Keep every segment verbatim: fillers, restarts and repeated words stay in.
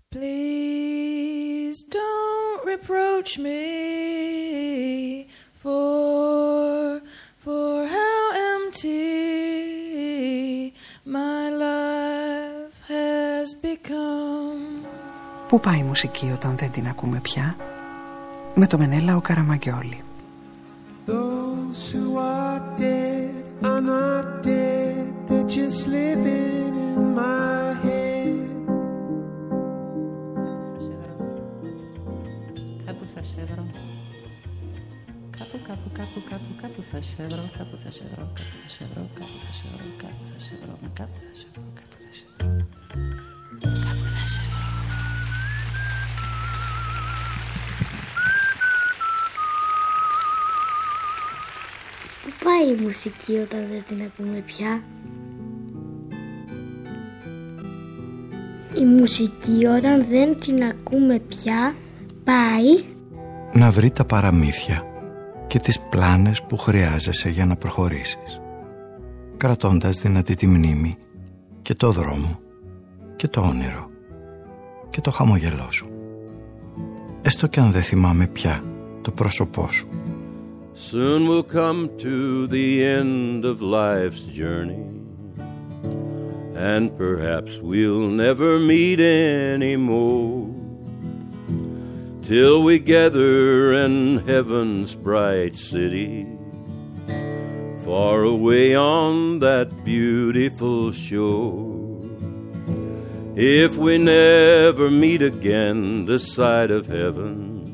Please don't reproach me for, for how empty my life has become. Πού πάει η μουσική όταν δεν την ακούμε πια? Με το Μενέλαο Καραμαγκιόλη. Those who are dead are not dead, they're just living in my head. Κάπου θα σε βρω. Κάπου, κάπου, κάπου, κάπου, κάπου θα σε βρω, κάπου θα σε βρω, κάπου θα σε βρω, κάπου θα σε βρω, κάπου θα σε βρω, κάπου θα σε βρω, κάπου θα σε βρω, κάπου θα σε βρω. Πού πάει η μουσική όταν δεν την ακούμε πια? Η μουσική όταν δεν την ακούμε πια πάει να βρει τα παραμύθια και τις πλάνες που χρειάζεσαι για να προχωρήσεις, κρατώντας δυνατή τη μνήμη και το δρόμο και το όνειρο και το χαμογελό σου, έστω κι αν δεν θυμάμαι πια το πρόσωπό σου. Soon we'll come to the end of life's journey, and perhaps we'll never meet anymore, till we gather in heaven's bright city, far away on that beautiful shore. If we never meet again this side of heaven,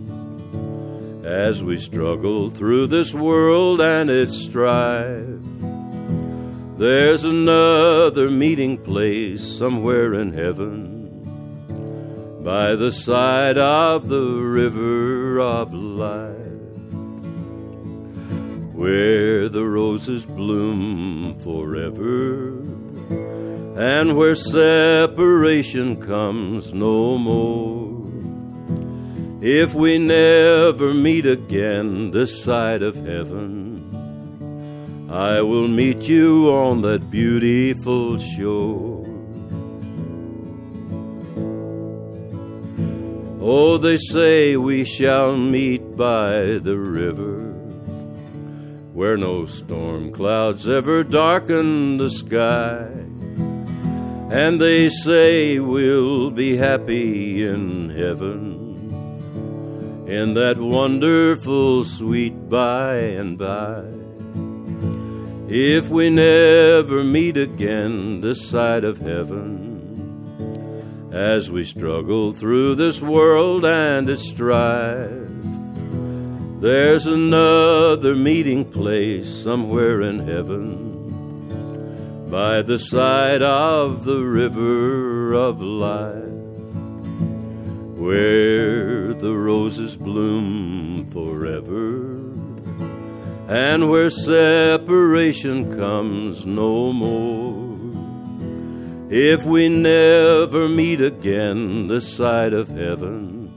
as we struggle through this world and its strife, there's another meeting place somewhere in heaven, by the side of the river of life, where the roses bloom forever, and where separation comes no more. If we never meet again this side of heaven, I will meet you on that beautiful shore. Oh, they say we shall meet by the river, where no storm clouds ever darken the sky, and they say we'll be happy in heaven, in that wonderful sweet by and by. If we never meet again this side of heaven, as we struggle through this world and its strife, there's another meeting place somewhere in heaven, by the side of the river of life, where the roses bloom forever, and where separation comes no more. If we never meet again this side of heaven,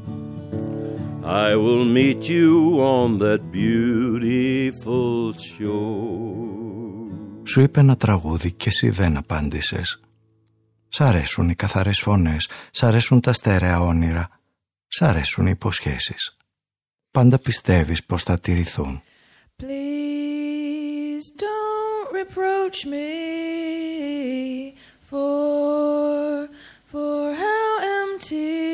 I will meet you on that beautiful shore. Σου είπε ένα τραγούδι και εσύ δεν απάντησες. Σ' αρέσουν οι καθαρές φωνές, σ' αρέσουν τα στέρεα όνειρα, σ' αρέσουν οι υποσχέσεις. Πάντα πιστεύεις πως θα τηρηθούν. Please don't reproach me for, for how empty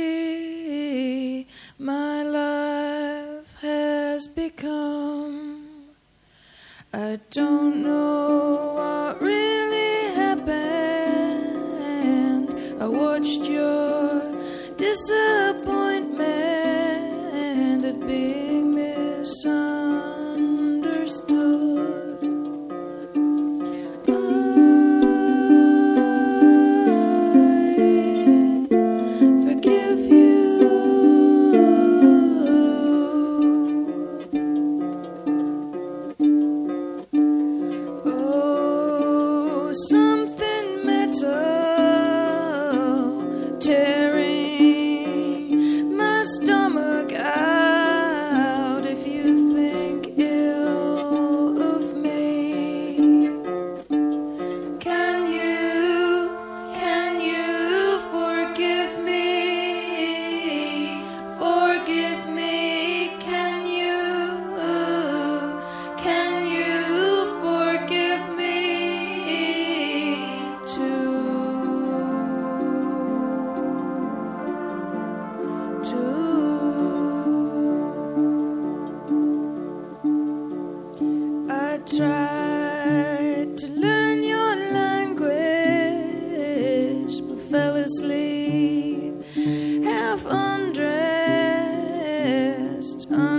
my life has become. I don't know what really happened. I watched your disappointment at being misunderstood. I forgive you. Oh, something metal. half undressed,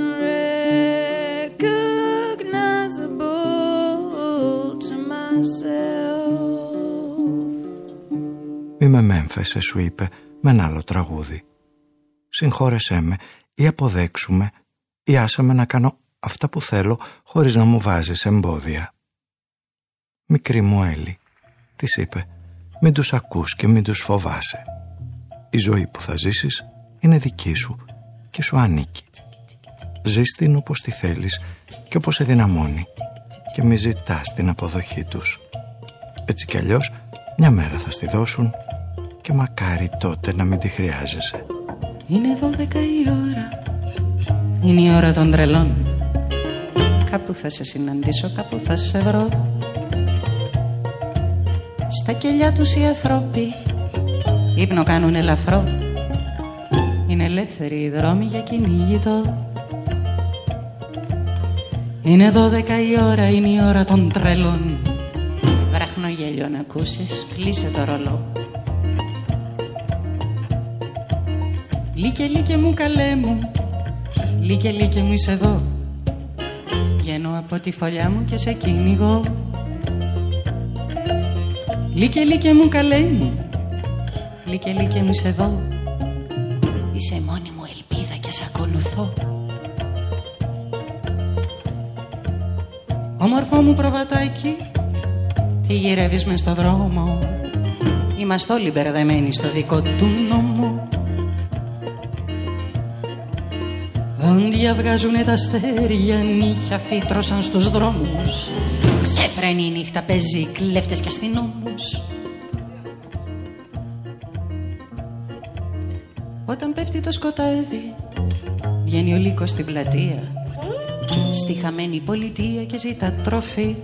unrecognizable to myself. Μη με μέμφεσαι, σου είπε με ένα άλλο τραγούδι. Συγχώρεσέ με ή αποδέξουμε ή άσαμε να κάνω αυτά που θέλω χωρίς να μου βάζεις εμπόδια. Μικρή μου Έλλη, της είπε, μην τους ακούς και μην τους φοβάσαι. Η ζωή που θα ζήσεις είναι δική σου και σου ανήκει. Ζεις την όπως τη θέλεις και όπως σε δυναμώνει και μη ζητάς την αποδοχή τους. Έτσι κι αλλιώς μια μέρα θα στη δώσουν και μακάρι τότε να μην τη χρειάζεσαι. Είναι δώδεκα η ώρα, είναι η ώρα των τρελών. Κάπου θα σε συναντήσω, κάπου θα σε βρω. Στα κελιά τους οι ανθρώποι ύπνο κάνουν ελαφρό. Είναι ελεύθεροι οι δρόμοι για κυνήγητο. Είναι δώδεκα η ώρα, είναι η ώρα των τρελών. Βραχνογέλιο να ακούσεις, κλείσε το ρολό. Λίκε λίκε μου καλέ μου, λίκε λίκε μου είσαι εδώ. Βγαίνω από τη φωλιά μου και σε κυνηγώ. Λίκε λίκε μου καλέ μου, λίκε λίκε μου είσαι εδώ. Είσαι η μόνη μου ελπίδα και σε ακολουθώ. Όμορφο μου προβατάκι, τι γυρεύεις μες στο δρόμο. Είμαστε όλοι μπερδεμένοι στο δικό του νόμο. Δόντια βγάζουνε τα αστέρια, νύχια φύτρωσαν στους δρόμους. Ξέφρενη η νύχτα, παίζει κλέφτες και αστυνόμους. Όταν πέφτει το σκοτάδι, βγαίνει ο λύκος στην πλατεία, στη χαμένη πολιτεία και ζητά τροφή.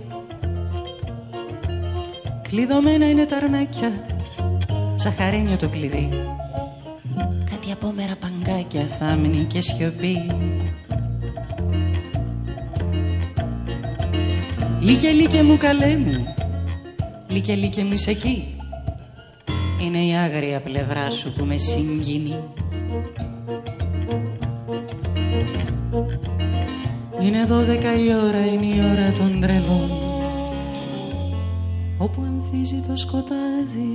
Κλειδωμένα είναι τα αρνάκια, ζαχαρένιο το κλειδί. Κάτι απόμερα παγκάκια, θάμνη και σιωπή. Λίκε λίκε μου καλέ μου, λίκε λίκε μου είσαι εκεί. Είναι η άγρια πλευρά σου που με συγκινεί. Είναι δώδεκα η ώρα, είναι η ώρα των τρελών, όπου ανθίζει το σκοτάδι,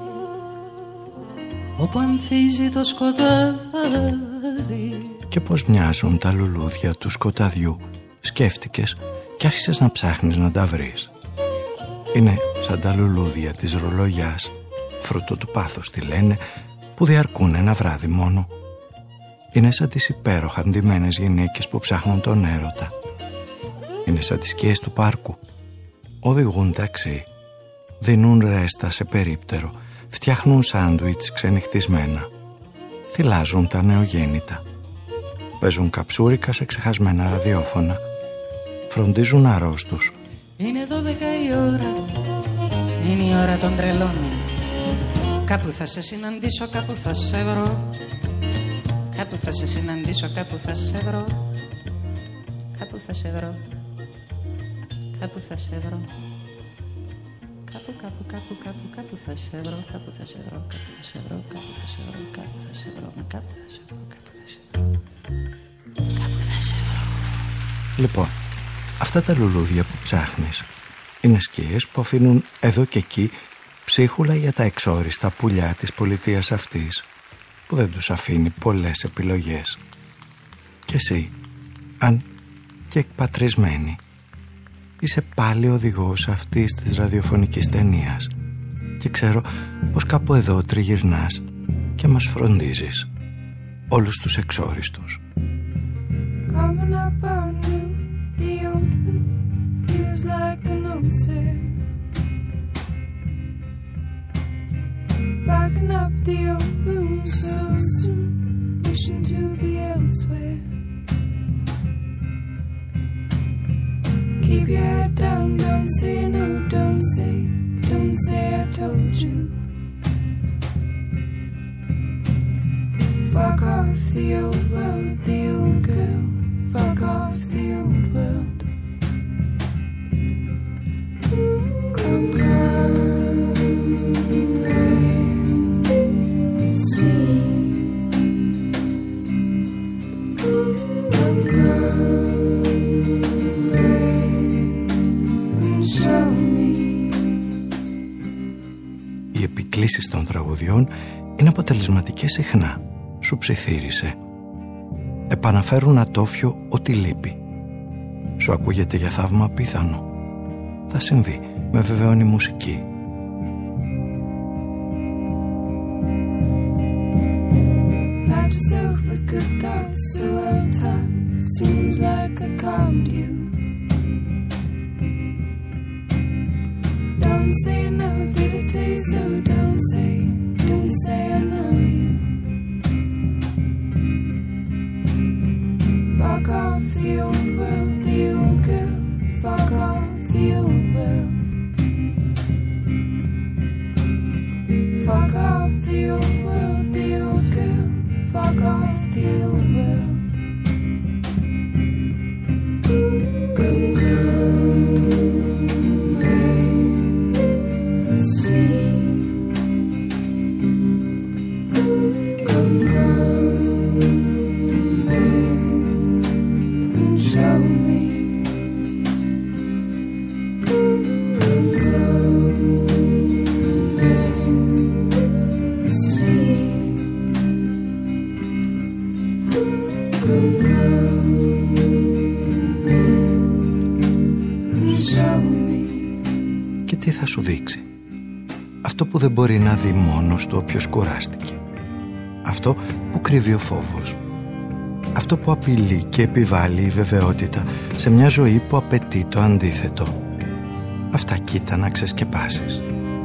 όπου ανθίζει το σκοτάδι. Και πως μοιάζουν τα λουλούδια του σκοταδιού, σκέφτηκες και άρχισες να ψάχνεις να τα βρεις. Είναι σαν τα λουλούδια της ρολογιάς, φρούτο του πάθους τη λένε, που διαρκούν ένα βράδυ μόνο. Είναι σαν τις υπέροχα ντυμένες γυναίκες που ψάχνουν τον έρωτα. Είναι σαν τις σκιές του πάρκου. Οδηγούν ταξί, δίνουν ρέστα σε περίπτερο, φτιάχνουν σάντουιτς ξενυχτισμένα, θυλάζουν τα νεογέννητα, παίζουν καψούρικα σε ξεχασμένα ραδιόφωνα, φροντίζουν αρρώστους. Είναι δώδεκα η ώρα, είναι η ώρα των τρελών. Κάπου θα σε συναντήσω, κάπου θα σε βρω. Κάπου θα σε συναντήσω, κάπου θα σε βρω. Κάπου θα σε βρω. Κάπου θα σε βρω. Κάπου, κάπου, κάπου, κάπου, κάπου θα σε βρω. Κάπου θα σε βρω, κάπου θα σε βρω. Κάπου θα σε βρω, κάπου θα σε βρω. Κάπου θα σε βρω, κάπου θα σε βρω. Κάπου θα σε βρω. Λοιπόν, αυτά τα λουλούδια που ψάχνεις είναι σκιές που αφήνουν εδώ και εκεί ψίχουλα για τα εξόριστα πουλιά της πολιτείας αυτής, που δεν τους αφήνει πολλές επιλογές. Και εσύ, αν και εκπατρισμένη, είσαι πάλι οδηγός αυτής της ραδιοφωνικής ταινίας και ξέρω πως κάπου εδώ τριγυρνάς και μας φροντίζεις όλους τους εξόριστους. Coming up on you, the old room feels like an ocean. Backing up the old room so soon, wishing to be elsewhere. Keep your head down, don't say no, don't say, don't say I told you. Fuck off the old world, the old girl. Fuck off the old world. Come, come, μελωδιών είναι αποτελεσματικές συχνά, σου ψιθύρισε. Επαναφέρουν ατόφιο ό,τι λείπει. Σου ακούγεται για θαύμα απίθανο. Θα συμβεί, με βεβαιώνει η μουσική. Pat yourself with good thoughts, so at times seems like I calmed you. Don't say no, did it taste so? Don't say, don't say I know you. Fuck off the old world, the old girl. Fuck off the old world. Fuck off the old world, the old girl. Fuck off the old world. Come, come, see. Come, come, show me. Come, come, see. Και τι θα σου δείξει? Αυτό που δεν μπορεί να δει μόνος του όποιος κουράστηκε. Αυτό που κρύβει ο φόβος. Αυτό που απειλεί και επιβάλλει η βεβαιότητα σε μια ζωή που απαιτεί το αντίθετο. Αυτά κοίτα να ξεσκεπάσεις.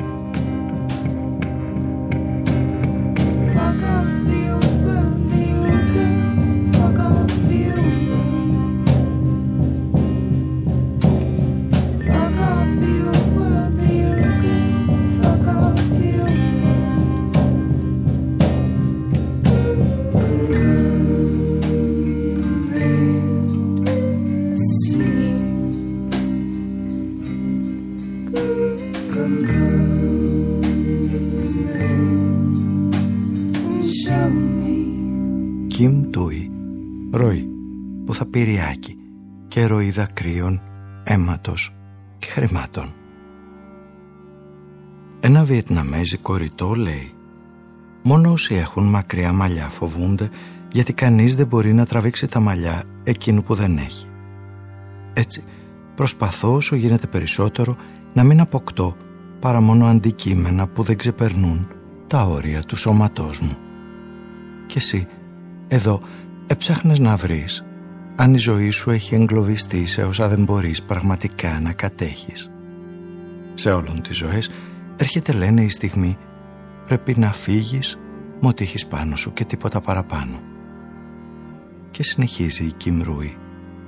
Κιμ Τούι, ροή που θα πυριάκι και ροή δακρύων, αίματος και χρημάτων. Ένα βιετναμέζικο ρητό λέει: μόνο όσοι έχουν μακριά μαλλιά φοβούνται, γιατί κανείς δεν μπορεί να τραβήξει τα μαλλιά εκείνου που δεν έχει. Έτσι προσπαθώ όσο γίνεται περισσότερο να μην αποκτώ παρά μόνο αντικείμενα που δεν ξεπερνούν τα όρια του σώματός μου. Και εσύ εδώ έψαχνες να βρεις αν η ζωή σου έχει εγκλωβιστεί σε όσα δεν μπορείς πραγματικά να κατέχεις. Σε όλων τις ζωές έρχεται, λένε, η στιγμή πρέπει να φύγεις με ό,τι έχεις πάνω σου και τίποτα παραπάνω. Και συνεχίζει η Κιμ Ρούι.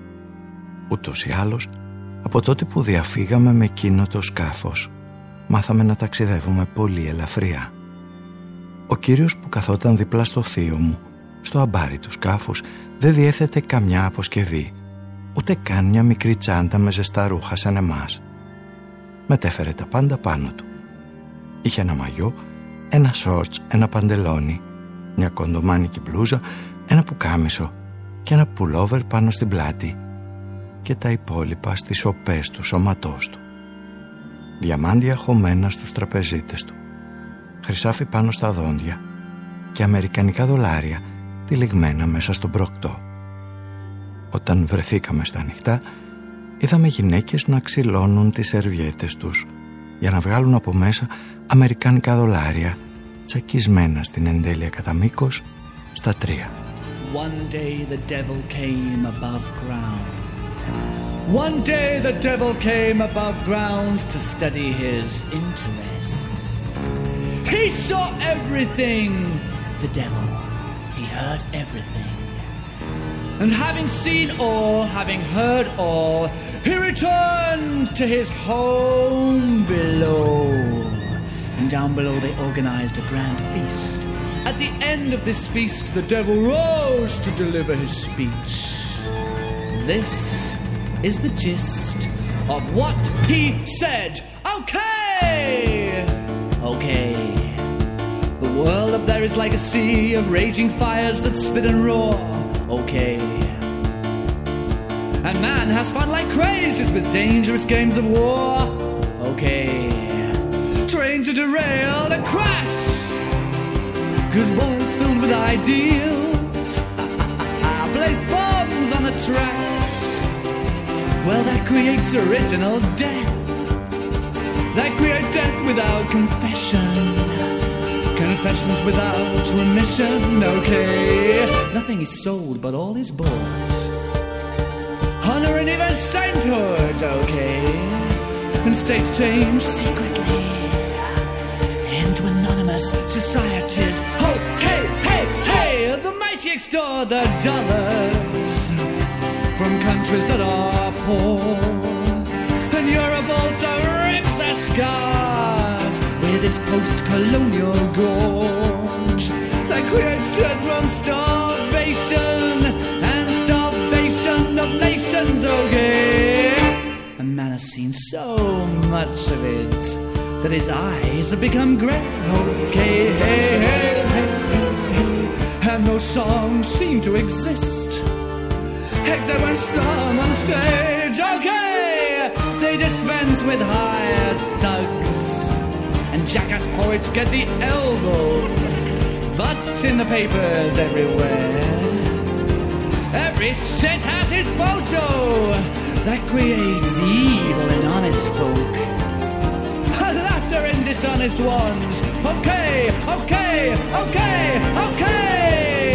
Ούτως ή άλλως, από τότε που διαφύγαμε με εκείνο το σκάφος, μάθαμε να ταξιδεύουμε πολύ ελαφριά. Ο κύριος που καθόταν δίπλα στο θείο μου, στο αμπάρι του σκάφους, δεν διέθετε καμιά αποσκευή, ούτε καν μια μικρή τσάντα με ζεστά ρούχα σαν εμάς. Μετέφερε τα πάντα πάνω του. Είχε ένα μαγιό, ένα σόρτς, ένα παντελόνι, μια κοντομάνικη μπλούζα, ένα πουκάμισο και ένα πουλόβερ πάνω στην πλάτη και τα υπόλοιπα στις οπές του σώματός του. Διαμάντια χωμένα στους τραπεζίτες του, χρυσάφι πάνω στα δόντια και αμερικανικά δολάρια τυλιγμένα μέσα στον προκτό. Όταν βρεθήκαμε στα ανοιχτά, είδαμε γυναίκες να ξυλώνουν τις σερβιέτες τους για να βγάλουν από μέσα αμερικανικά δολάρια τσακισμένα στην εντέλεια κατά μήκος στα τρία. One day the devil came above ground. One day the devil came above ground to study his interests. He saw everything, the devil. He heard everything. And having seen all, having heard all, he returned to his home below. And down below they organized a grand feast. At the end of this feast, the devil rose to deliver his speech. This is the gist of what he said. Okay! Okay. The world up there is like a sea of raging fires that spit and roar. Okay. And man has fun like crazies with dangerous games of war. Okay. Trains are derailed and crash. Cause boys filled with ideals place bombs on the tracks. Well, that creates original death. That creates death without confession. Confessions without remission. Okay, nothing is sold but all is bought. Honor and even sainthood. Okay, and states change secretly into anonymous societies. Okay, hey, hey, the mighty extort the dollars from countries that are poor, and Europe also rips the scars with its post-colonial gorge that creates death from starvation and starvation of nations. Okay, a man has seen so much of it that his eyes have become grey. Okay, hey, hey, hey, hey, hey. And those songs seem to exist except when some on stage, okay, they dispense with hired thugs and jackass poets get the elbow. But in the papers everywhere, every shit has his photo that creates evil in honest folk. Laughter in dishonest ones. Okay, okay, okay, okay.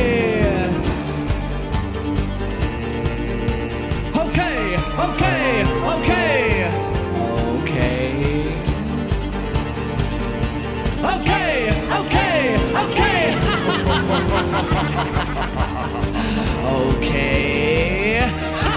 Okay, okay, okay. Okay. Okay, okay, okay. Okay.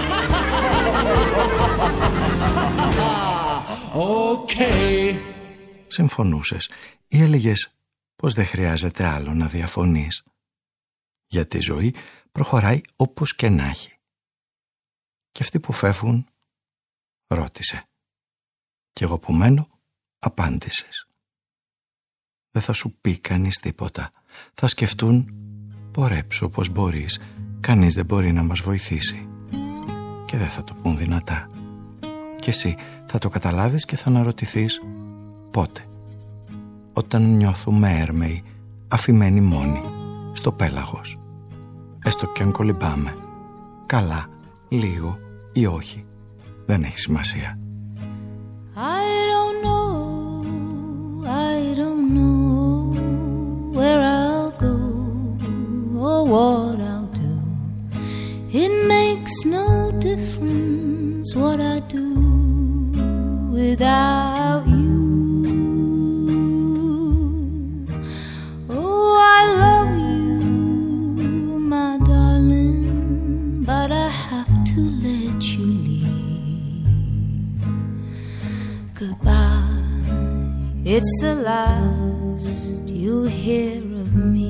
Okay. Συμφωνούσες ή έλεγες πως δεν χρειάζεται άλλο να διαφωνείς? Γιατί η ζωή προχωράει όπως και να έχει. Και αυτοί που φεύγουν, ρώτησε. Κι εγώ που μένω, απάντησες. Δεν θα σου πει κανείς τίποτα. Θα σκεφτούν, πορέψου όπως μπορείς. Κανείς δεν μπορεί να μας βοηθήσει. Και δεν θα το πουν δυνατά. Και εσύ θα το καταλάβεις και θα αναρωτηθείς πότε. Όταν νιώθουμε έρμεοι, αφημένοι μόνοι, στο πέλαγος. Έστω κι αν κολυμπάμε. Καλά, λίγο ή όχι. Δεν έχει σημασία. I don't know, I don't know where I'll go or what I'll do. It makes no difference what I do without you. Oh, I love you, my darling, but I have to let you leave. Goodbye, it's the last you'll hear of me.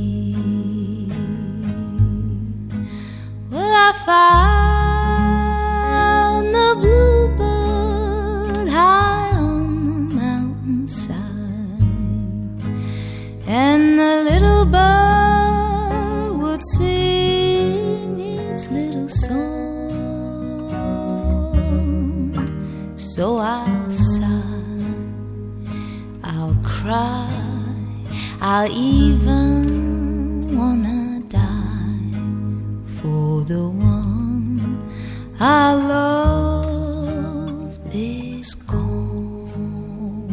Well, I found the bluebird high on the mountainside, and the little bird would sing its little song. So I'll sigh, I'll cry, I'll even wanna die for the one I love is gone.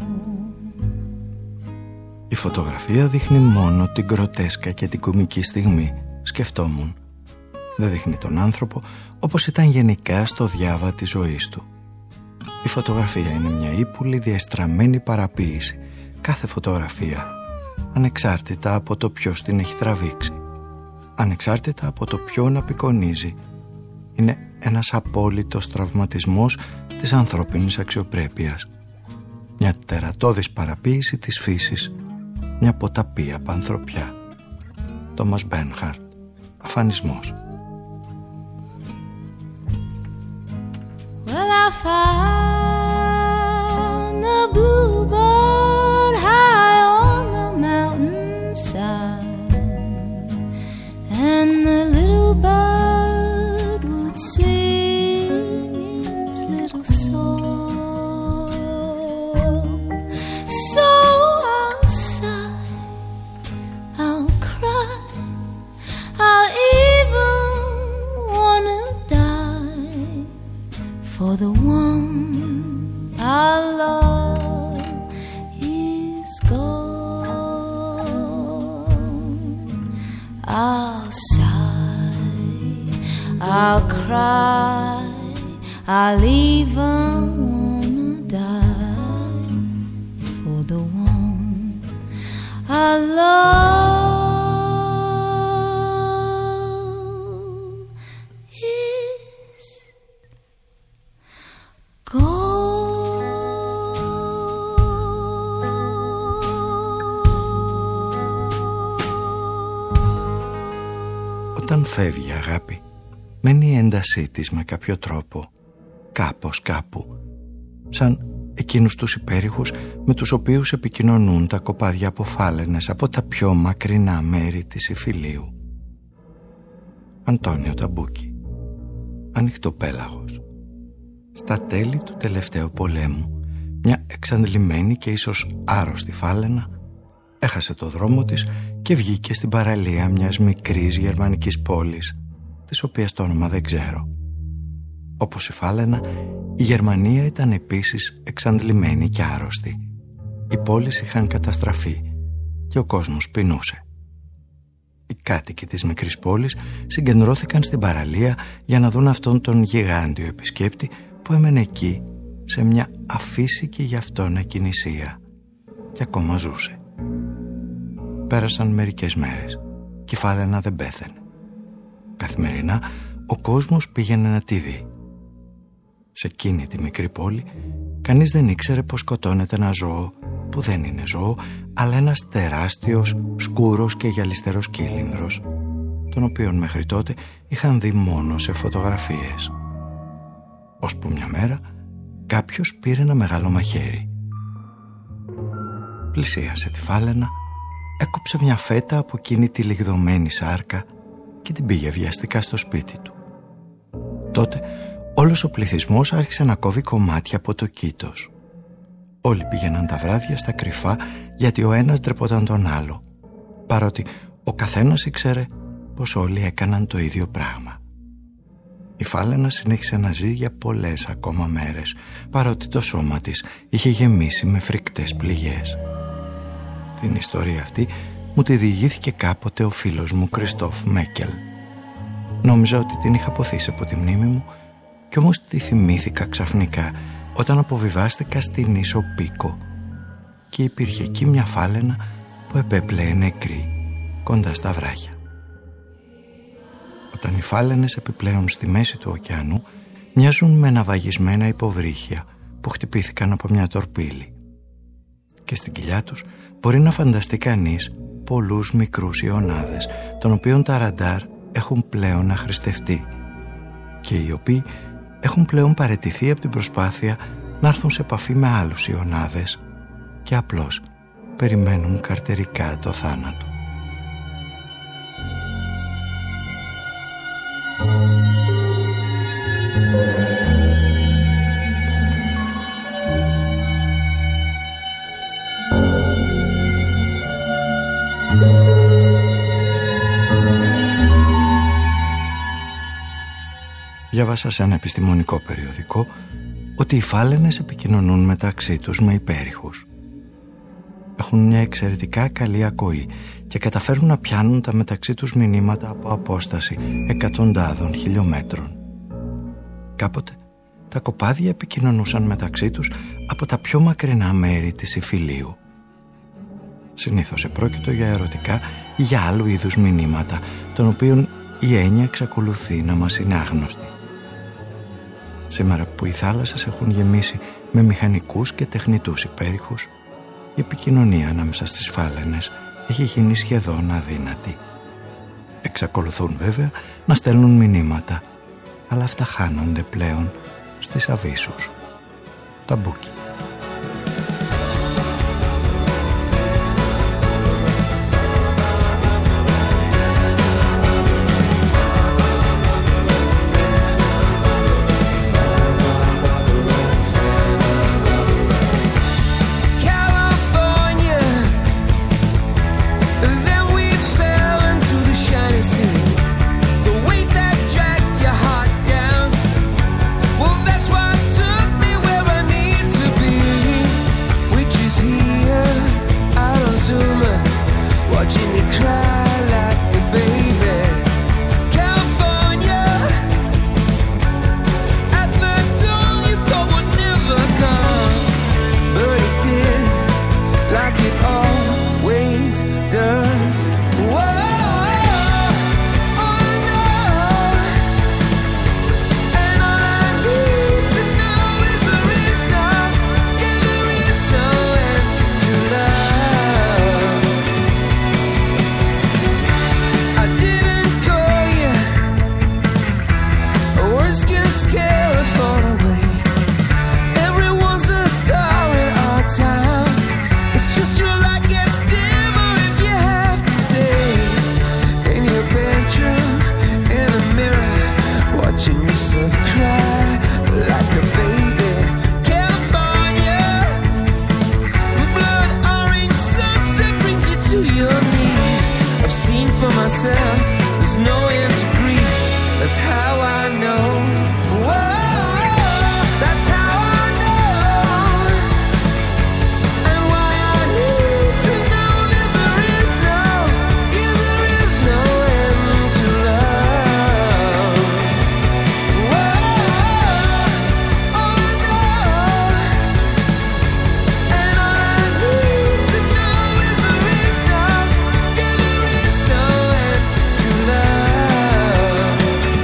Η φωτογραφία δείχνει μόνο την γκροτέσκα και την κωμική στιγμή, σκεφτόμουν. Δεν δείχνει τον άνθρωπο όπως ήταν γενικά στο διάβα της ζωής του. Η φωτογραφία είναι μια ύπουλη διαστραμμένη παραποίηση. Κάθε φωτογραφία, ανεξάρτητα από το ποιος την έχει τραβήξει, ανεξάρτητα από το ποιον απεικονίζει, είναι ένας απόλυτος τραυματισμός της ανθρώπινης αξιοπρέπειας. Μια τερατώδης παραποίηση της φύσης, μια ποταπία πανθρωπιά. Τόμας Μπέρνχαρτ, αφανισμός. Well, I found the bluebird high on the mountainside, and the little bird would sing its little song. So I'll sigh, I'll cry, the one I love is gone. I'll sigh, I'll cry, I'll even wanna die for the one I love is gone. Όταν φεύγει η αγάπη, μένει η έντασή της με κάποιο τρόπο, κάπως κάπου, σαν εκείνους τους υπέρηχους με τους οποίους επικοινωνούν τα κοπάδια από φάλαινες από τα πιο μακρινά μέρη της Ιφιλίου. Αντώνιο Ταμπούκι. Ανοιχτοπέλαγος. Στα τέλη του τελευταίου πολέμου, μια εξαντλημένη και ίσως άρρωστη φάλαινα έχασε το δρόμο της και βγήκε στην παραλία μιας μικρής γερμανικής πόλης, της οποίας το όνομα δεν ξέρω. Όπως η φάλαινα, η Γερμανία ήταν επίσης εξαντλημένη και άρρωστη. Οι πόλεις είχαν καταστραφεί και ο κόσμος πεινούσε. Οι κάτοικοι της μικρής πόλης συγκεντρώθηκαν στην παραλία για να δουν αυτόν τον γιγάντιο επισκέπτη που έμενε εκεί σε μια αφύσικη γι' αυτόν εκκινησία και ακόμα ζούσε. Πέρασαν μερικές μέρες και η φάλαινα δεν πέθαινε. Καθημερινά ο κόσμος πήγαινε να τη δει. Σε εκείνη τη μικρή πόλη κανείς δεν ήξερε πως σκοτώνεται ένα ζώο που δεν είναι ζώο, αλλά ένας τεράστιος, σκούρος και γυαλιστερός κύλινδρος, τον οποίον μέχρι τότε είχαν δει μόνο σε φωτογραφίες. Ώσπου μια μέρα κάποιος πήρε ένα μεγάλο μαχαίρι. Πλησίασε τη φάλαινα, έκοψε μια φέτα από εκείνη τη λιγδωμένη σάρκα και την πήγε βιαστικά στο σπίτι του. Τότε όλος ο πληθυσμός άρχισε να κόβει κομμάτια από το κήτος. Όλοι πήγαιναν τα βράδια στα κρυφά, γιατί ο ένας ντρεπόταν τον άλλο, παρότι ο καθένας ήξερε πως όλοι έκαναν το ίδιο πράγμα. Η φάλαινα συνέχισε να ζει για πολλές ακόμα μέρες, παρότι το σώμα της είχε γεμίσει με φρικτές πληγές. Την ιστορία αυτή μου τη διηγήθηκε κάποτε ο φίλος μου Κριστόφ Μέκελ. Νόμιζα ότι την είχα αποθήσει από τη μνήμη μου, κι όμως τη θυμήθηκα ξαφνικά όταν αποβιβάστηκα στην ίσο Πίκο και υπήρχε εκεί μια φάλαινα που επέπλεε νεκρή κοντά στα βράχια. Όταν οι φάλαινες επιπλέον στη μέση του ωκεανού μοιάζουν με ναυαγισμένα υποβρύχια που χτυπήθηκαν από μια τορπίλη, και στην κοιλιά τους μπορεί να φανταστεί κανείς πολλούς μικρούς ιονάδες, των οποίων τα ραντάρ έχουν πλέον αχρηστευτεί και οι οποίοι έχουν πλέον παραιτηθεί από την προσπάθεια να έρθουν σε επαφή με άλλους ιονάδες και απλώς περιμένουν καρτερικά το θάνατο. Διάβασα σε ένα επιστημονικό περιοδικό ότι οι φάλαινες επικοινωνούν μεταξύ τους με υπέρηχους. Έχουν μια εξαιρετικά καλή ακοή και καταφέρουν να πιάνουν τα μεταξύ τους μηνύματα από απόσταση εκατοντάδων χιλιόμετρων. Κάποτε τα κοπάδια επικοινωνούσαν μεταξύ τους από τα πιο μακρινά μέρη της Ιφιλίου. Συνήθως επρόκειτο για ερωτικά ή για άλλου είδους μηνύματα, των οποίων η έννοια εξακολουθεί να μας είναι άγνωστη. Σήμερα που οι θάλασσες έχουν γεμίσει με μηχανικούς και τεχνητούς υπέρηχους, η επικοινωνία ανάμεσα στις φάλαινες έχει γίνει σχεδόν αδύνατη. Εξακολουθούν βέβαια να στέλνουν μηνύματα, αλλά αυτά χάνονται πλέον στις αβύσσους. Ταμπούκι. The weight that drags your heart down, well, that's what There's no end to grief, that's how I know. Whoa, that's how I know. And why I need to know that there is no, yeah, there is no end to love. Whoa, all I know, and all I need to know is there is no, yeah, there is no end to love.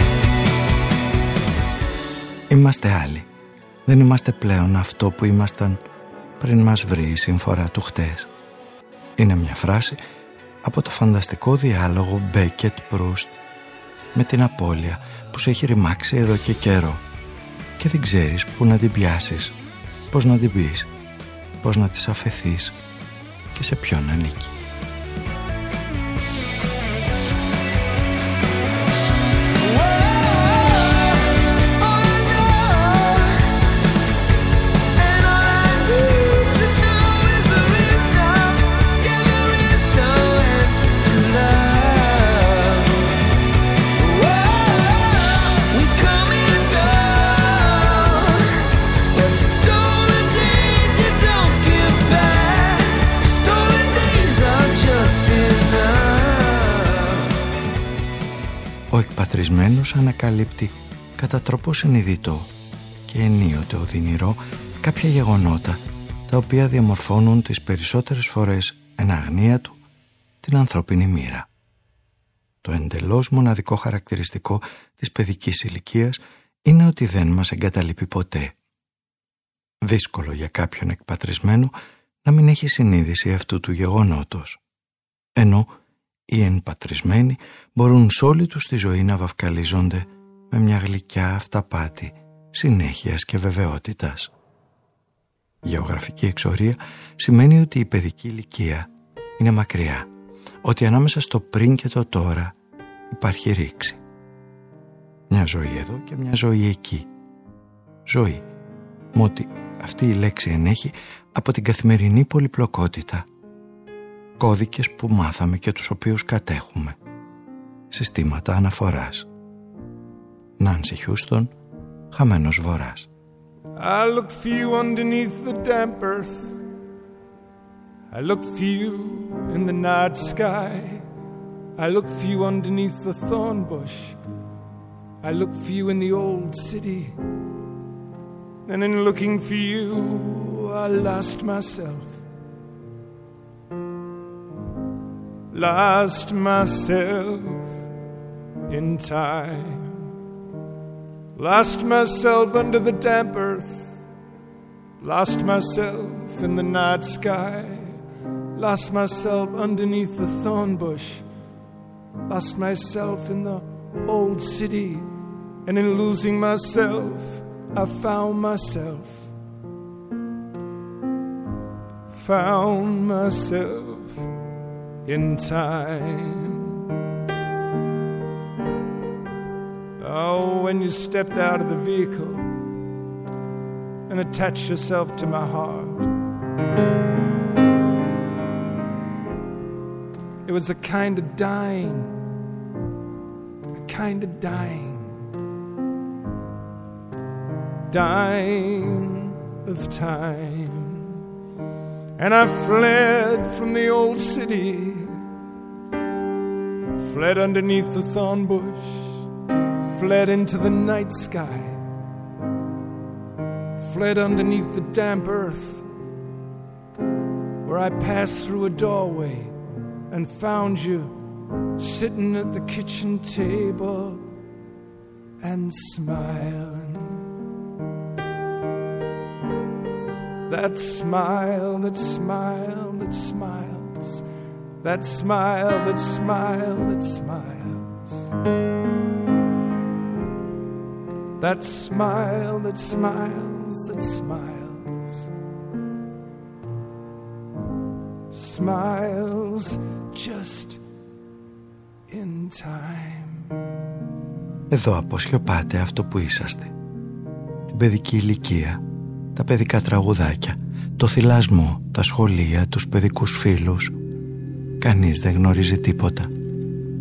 Είμαστε άλλοι. Δεν είμαστε πλέον αυτό που ήμασταν πριν μας βρει η συμφορά του χτες. Είναι μια φράση από το φανταστικό διάλογο Beckett-Proust με την απώλεια που σε έχει ρημάξει εδώ και καιρό και δεν ξέρεις πού να την πιάσεις, πώς να την πεις, πώς να της αφεθείς και σε ποιον ανήκει. Ο εκπατρισμένος ανακαλύπτει κατά τρόπο συνειδητό και ενίοτε οδυνηρό κάποια γεγονότα τα οποία διαμορφώνουν τις περισσότερες φορές εν αγνία του την ανθρώπινη μοίρα. Το εντελώς μοναδικό χαρακτηριστικό της παιδικής ηλικίας είναι ότι δεν μας εγκαταλείπει ποτέ. Δύσκολο για κάποιον εκπατρισμένο να μην έχει συνείδηση αυτού του γεγονότος, ενώ οι ενπατρισμένοι μπορούν σ' όλη τους τη ζωή να βαφκαλίζονται με μια γλυκιά αυταπάτη συνέχειας και βεβαιότητας. Γεωγραφική εξορία σημαίνει ότι η παιδική ηλικία είναι μακριά, ότι ανάμεσα στο πριν και το τώρα υπάρχει ρήξη. Μια ζωή εδώ και μια ζωή εκεί. Ζωή, με ό,τι αυτή η λέξη ενέχει από την καθημερινή πολυπλοκότητα. Κώδικες που μάθαμε και τους οποίους κατέχουμε. Συστήματα αναφοράς. Νάνσι Χιούστον, Χαμένος Βορράς. I look for you underneath the damp earth. I look for you in the night sky. I look for you underneath the thorn bush. I look for you in the old city. And in looking for you, I lost myself. Lost myself in time. Lost myself under the damp earth. Lost myself in the night sky. Lost myself underneath the thorn bush. Lost myself in the old city. And in losing myself, I found myself. Found myself in time. Oh, when you stepped out of the vehicle and attached yourself to my heart, it was a kind of dying, a kind of dying, dying of time. And I fled from the old city, fled underneath the thorn bush, fled into the night sky, fled underneath the damp earth, where I passed through a doorway and found you sitting at the kitchen table and smiling. That smile, that smile, that smiles, that smile, that smile, that smiles. That smile, that smiles, that smiles. Smiles just in time. Εδώ αποσιωπάτε αυτό που είσαστε. Την παιδική ηλικία, τα παιδικά τραγουδάκια, το θυλασμό, τα σχολεία, τους παιδικούς φίλους. Κανείς δεν γνωρίζει τίποτα.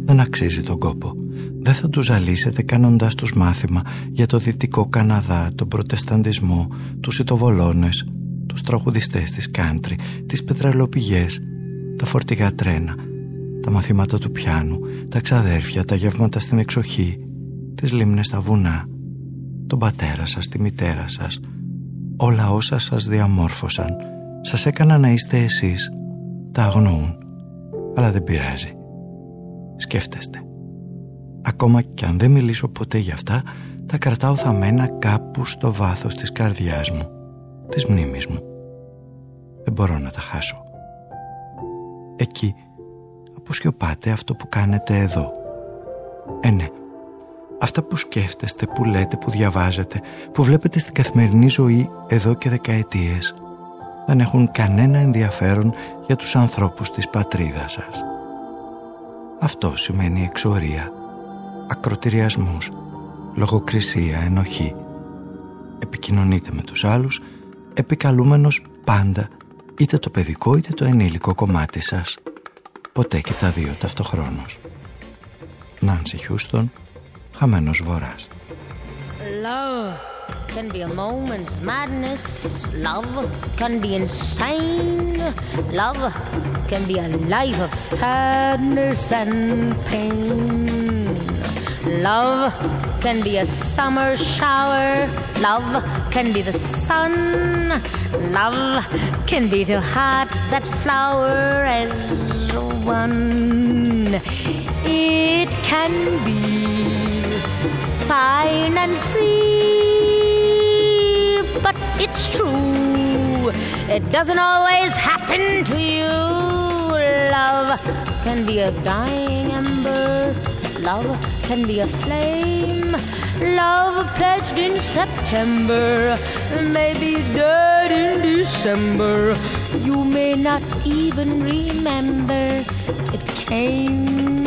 δεν αξίζει τον κόπο. Δεν θα τους ζαλίσετε κάνοντάς τους μάθημα για το Δυτικό Καναδά, τον προτεσταντισμό, τους ιτοβολώνες, τους τραγουδιστές της country, τις πετρελαιοπηγές, τα φορτηγά τρένα, τα μαθήματα του πιάνου, τα ξαδέρφια, τα γεύματα στην εξοχή, τις λίμνες στα βουνά, τον πατέρα σας, τη μητέρα σας, όλα όσα σας διαμόρφωσαν, σας έκαναν να είστε εσείς, τα αγνοούν. Αλλά δεν πειράζει. Σκέφτεστε. Ακόμα κι αν δεν μιλήσω ποτέ για αυτά, τα κρατάω θαμμένα κάπου στο βάθος της καρδιάς μου, της μνήμης μου. Δεν μπορώ να τα χάσω. Εκεί αποσιωπάτε αυτό που κάνετε εδώ. Ε, ναι. Αυτά που σκέφτεστε, που λέτε, που διαβάζετε, που βλέπετε στην καθημερινή ζωή εδώ και δεκαετίες, δεν έχουν κανένα ενδιαφέρον για τους ανθρώπους της πατρίδας σας. Αυτό σημαίνει εξορία, ακροτηριασμός, λογοκρισία, ενοχή. Επικοινωνείτε με τους άλλους, επικαλούμενος πάντα είτε το παιδικό είτε το ενήλικο κομμάτι σας. Ποτέ και τα δύο ταυτοχρόνως. Νάνσι Χιούστον, Χαμένος Βορράς. Love can be a moment's madness. Love can be insane. Love can be a life of sadness and pain. Love can be a summer shower. Love can be the sun. Love can be two hearts that flower as one. It can be fine and free, but it's true, it doesn't always happen to you. Love can be a dying ember. Love can be a flame. Love pledged in September may be dead in December. You may not even remember it came.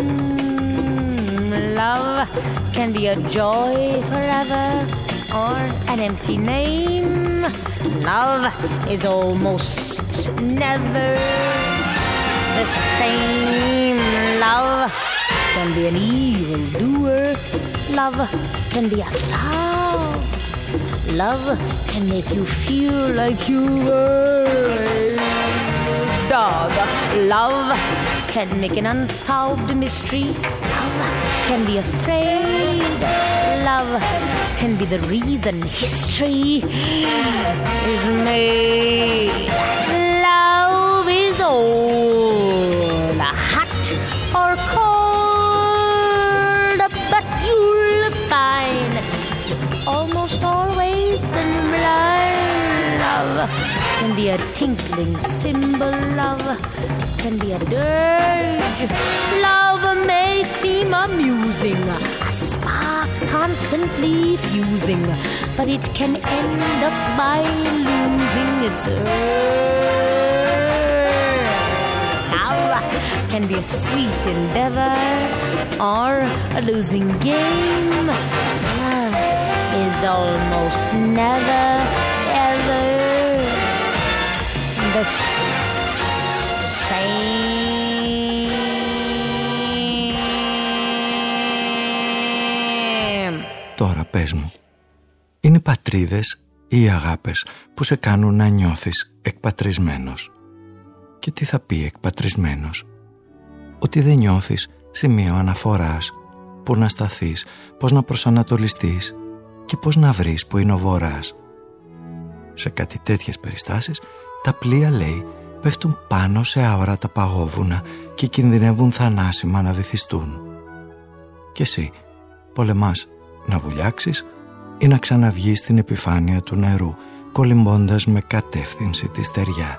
Love can be a joy forever or an empty name. Love is almost never the same. Love can be an evil doer. Love can be a foul. Love can make you feel like you were a dog. Love can make an unsolved mystery. Love can be afraid. Love can be the reason history is made. Love is old, hot or cold, but you'll find almost always been blind. Love can be a tinkling cymbal. Love can be a dirge. Love may seem amusing, a spark constantly fusing, but it can end up by losing its urge. Love can be a sweet endeavor or a losing game. Love is almost never, ever the same. Τώρα πες μου, είναι οι πατρίδες ή οι αγάπες που σε κάνουν να νιώθεις εκπατρισμένος? Και τι θα πει εκπατρισμένος? Ότι δεν νιώθεις σημείο αναφοράς, που να σταθείς, πώς να προσανατολιστείς και πώς να βρεις που είναι ο βορράς. Σε κάτι τέτοιες περιστάσεις τα πλοία, λέει, πέφτουν πάνω σε αόρατα παγόβουνα και κινδυνεύουν θανάσιμα να βυθιστούν. Και εσύ πολεμάς να βουλιάξεις ή να ξαναβγείς στην επιφάνεια του νερού, κολυμπώντας με κατεύθυνση τη στεριά.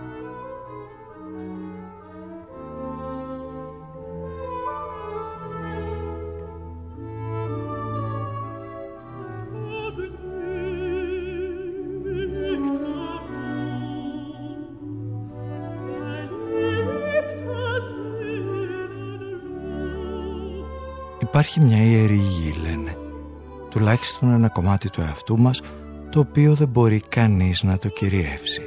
Υπάρχει μια ιερή γη, λένε, τουλάχιστον ένα κομμάτι του εαυτού μας, το οποίο δεν μπορεί κανείς να το κυριεύσει.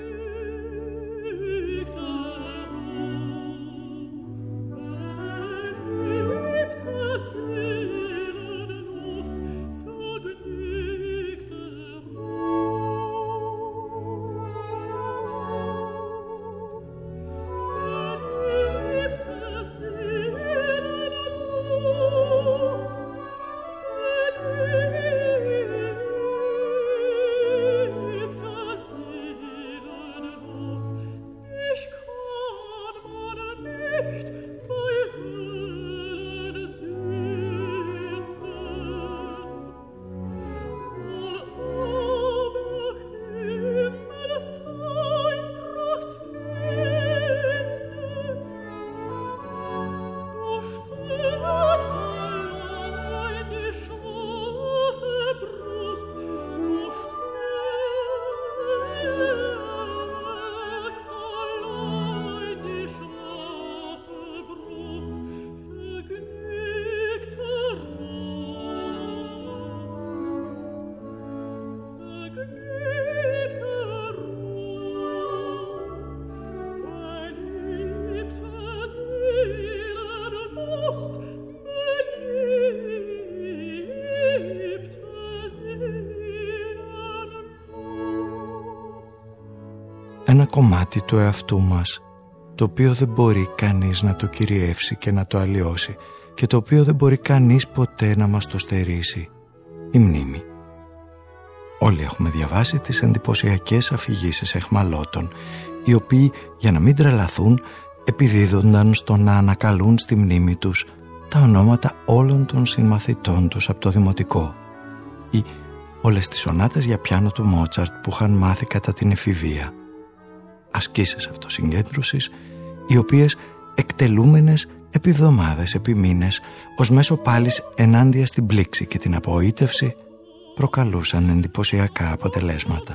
κομμάτι του εαυτού μας, το οποίο δεν μπορεί κανείς να το κυριεύσει και να το αλλοιώσει και το οποίο δεν μπορεί κανείς ποτέ να μας το στερήσει. Η μνήμη. Όλοι έχουμε διαβάσει τις εντυπωσιακές αφηγήσεις αιχμαλώτων, οι οποίοι, για να μην τρελαθούν, επιδίδονταν στο να ανακαλούν στη μνήμη τους τα ονόματα όλων των συμμαθητών τους από το δημοτικό, ή όλες τις σονάτες για πιάνο του Μότσαρτ που είχαν μάθει κατά την εφηβεία. Ασκήσεις αυτοσυγκέντρωσης, οι οποίες εκτελούμενες επί εβδομάδες, επί μήνες, ως μέσο πάλης ενάντια στην πλήξη και την απογοήτευση, προκαλούσαν εντυπωσιακά αποτελέσματα.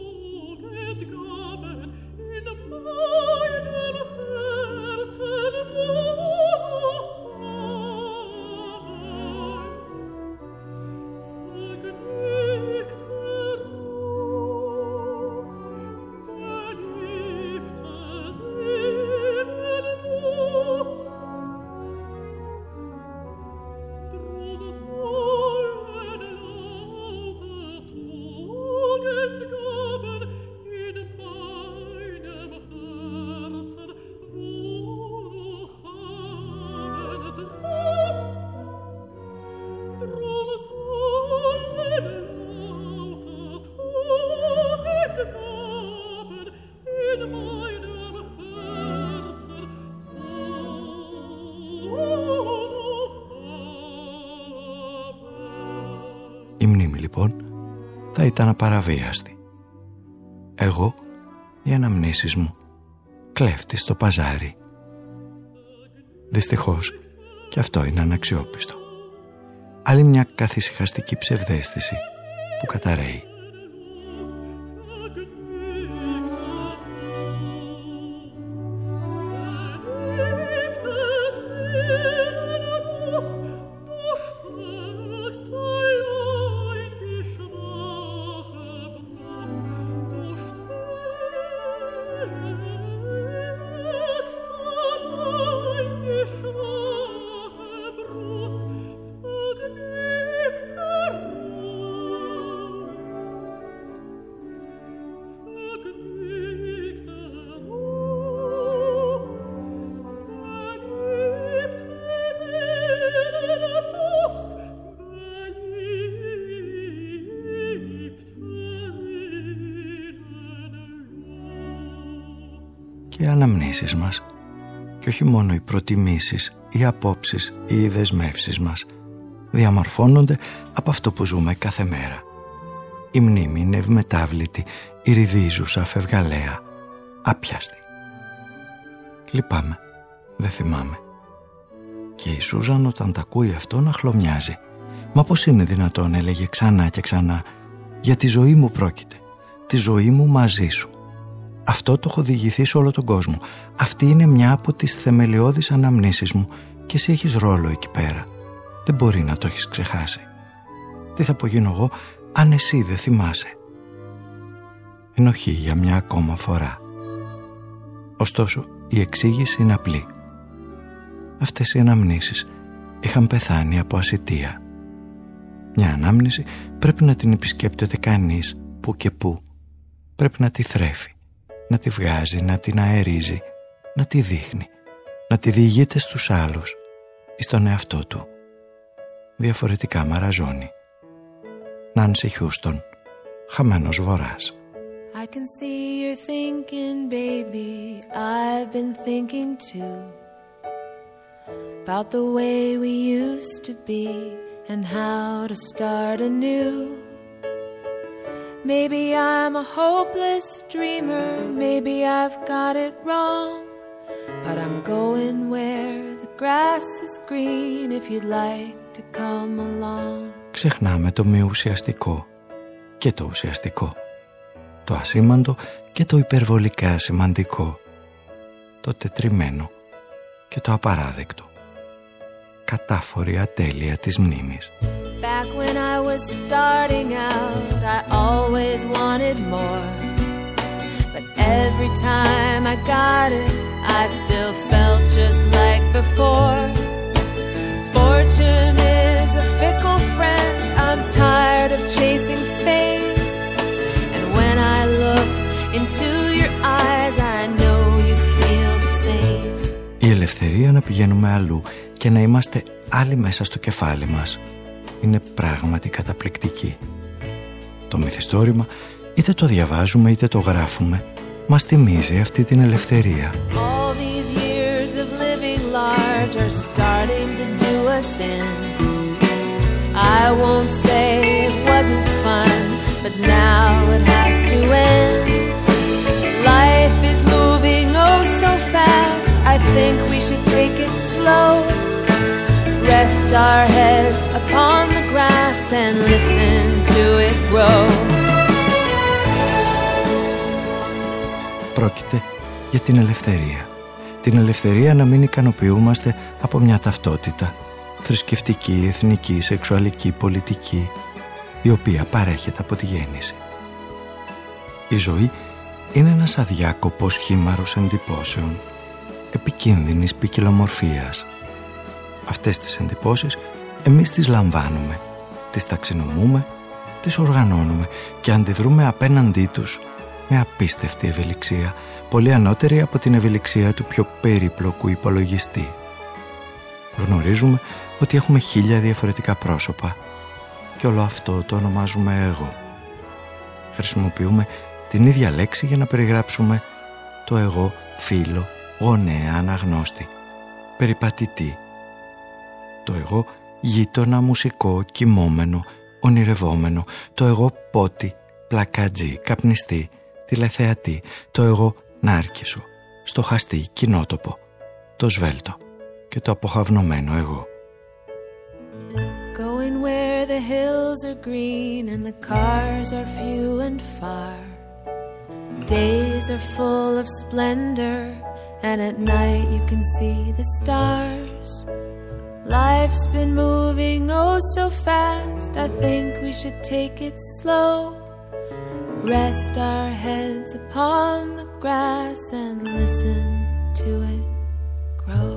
Η μνήμη λοιπόν θα ήταν απαραβίαστη. Εγώ, οι αναμνήσεις μου, κλέφτη στο παζάρι. Δυστυχώς και αυτό είναι αναξιόπιστο. Άλλη μια καθησυχαστική ψευδαίσθηση που καταραίει. Οι αναμνήσεις μας, και όχι μόνο οι προτιμήσεις, οι απόψεις ή οι δεσμεύσεις μας, διαμορφώνονται από αυτό που ζούμε κάθε μέρα. Η μνήμη είναι ευμετάβλητη, ηριδίζουσα, φευγαλαία, άπιαστη. Λυπάμαι, δεν θυμάμαι. Και η Σούζαν όταν τα ακούει αυτό να χλωμιάζει. Μα πώς είναι δυνατόν, έλεγε ξανά και ξανά, για τη ζωή μου πρόκειται, τη ζωή μου μαζί σου. Αυτό το έχω διηγηθεί σε όλο τον κόσμο. Αυτή είναι μια από τις θεμελιώδεις αναμνήσεις μου και εσύ έχεις ρόλο εκεί πέρα. Δεν μπορεί να το έχεις ξεχάσει. Τι θα απογίνω εγώ αν εσύ δεν θυμάσαι? Ενοχή για μια ακόμα φορά. Ωστόσο η εξήγηση είναι απλή. Αυτές οι αναμνήσεις είχαν πεθάνει από ασιτεία. Μια ανάμνηση πρέπει να την επισκέπτεται κανείς που και που. Πρέπει να τη θρέφει, να τη βγάζει, να την αερίζει, να τη δείχνει, να τη διηγείται στους άλλους ή στον εαυτό του. Διαφορετικά μαραζώνει. Νάνση Χιούστον, Χαμένος Βορράς. I can see you're thinking, baby, I've been thinking too, about the way we used to be and how to start anew. Maybe I'm a hopeless dreamer, maybe I've got it wrong, but I'm going where the grass is green if you'd like to come along. Ξεχνάμε το μη ουσιαστικό και το ουσιαστικό, το ασήμαντο και το υπερβολικά σημαντικό, το τετριμένο και το απαράδεκτο. Κατάφορη ατέλεια της μνήμης. Back when I was starting out, I always wanted more, but every time I got it, I still felt just like before. Fortune is a fickle friend, I'm tired of chasing fame, and when I look into your eyes, πηγαίνουμε αλλού και να είμαστε άλλοι μέσα στο κεφάλι μας είναι πράγματι καταπληκτική. Το μυθιστόρημα, είτε το διαβάζουμε είτε το γράφουμε, μας θυμίζει αυτή την ελευθερία. All these years of living large are starting to do us in. I won't say it wasn't fun, but now it has to end. Life is moving oh so fast, I think we should take it slow. Rest our heads upon the grass and listen to it grow. Πρόκειται για την ελευθερία. Την ελευθερία να μην ικανοποιούμαστε από μια ταυτότητα θρησκευτική, εθνική, σεξουαλική, πολιτική, η οποία παρέχεται από τη γέννηση. Η ζωή είναι ένας αδιάκοπος χήμαρος εντυπώσεων, επικίνδυνης ποικιλομορφίας. Αυτές τις εντυπώσεις εμείς τις λαμβάνουμε, τις ταξινομούμε, τις οργανώνουμε και αντιδρούμε απέναντί τους με απίστευτη ευελιξία, πολύ ανώτερη από την ευελιξία του πιο περίπλοκου υπολογιστή. Γνωρίζουμε ότι έχουμε χίλια διαφορετικά πρόσωπα και όλο αυτό το ονομάζουμε εγώ. Χρησιμοποιούμε την ίδια λέξη για να περιγράψουμε το εγώ φίλο, γονέα, αναγνώστη, περιπατητή. Το εγώ γείτονα, μουσικό, κοιμόμενο, ονειρευόμενο. Το εγώ πότη, πλακάτζι, καπνιστή, τηλεθεατή. Το εγώ νάρκισσο, στοχαστή, κοινότοπο. Το σβέλτο και το αποχαυνομένο εγώ. Going where the hills are green and the cars are few and far. Days are full of splendor and at night you can see the stars. Life's been moving oh so fast, I think we should take it slow. Rest our heads upon the grass and listen to it grow.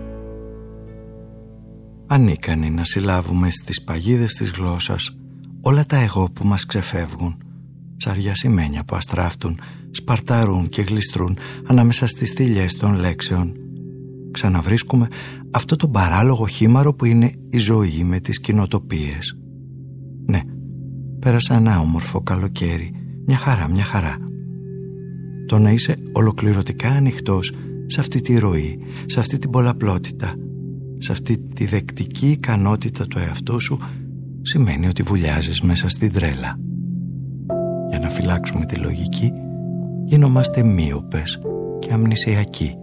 Ανίκανοι να συλλάβουμε στις παγίδες της γλώσσας όλα τα εγώ που μας ξεφεύγουν, ψαριά σημαίνια που αστράφτουν, σπαρτάρουν και γλιστρούν ανάμεσα στις θηλιές των λέξεων. Ξαναβρίσκουμε αυτό το παράλογο χήμαρο που είναι η ζωή με τις κοινοτοπίες. Ναι, πέρασα ένα όμορφο καλοκαίρι, μια χαρά, μια χαρά. Το να είσαι ολοκληρωτικά ανοιχτός σε αυτή τη ροή, σε αυτή την πολλαπλότητα, σε αυτή τη δεκτική ικανότητα του εαυτού σου, σημαίνει ότι βουλιάζεις μέσα στην τρέλα. Για να φυλάξουμε τη λογική, γινόμαστε μύοπες και αμνησιακοί.